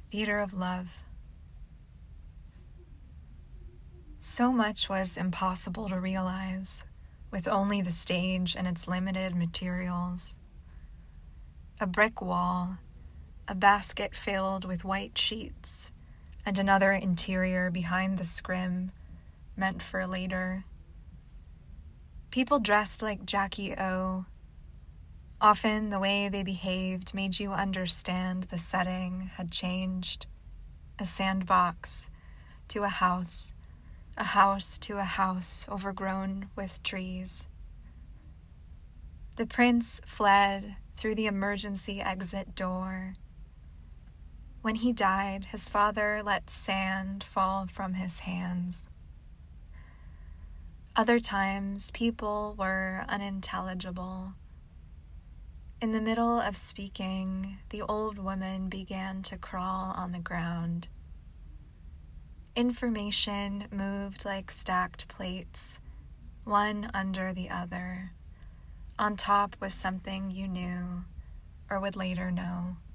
Theater of Love. So much was impossible to realize with only the stage and its limited materials. A brick wall, a basket filled with white sheets, and another interior behind the scrim meant for later. People dressed like Jackie O. Often the way they behaved made you understand the setting had changed. A sandbox to a house to a house overgrown with trees. The prince fled through the emergency exit door. When he died, his father let sand fall from his hands. Other times, people were unintelligible. In the middle of speaking, the old woman began to crawl on the ground. Information moved like stacked plates, one under the other. On top was something you knew, or would later know.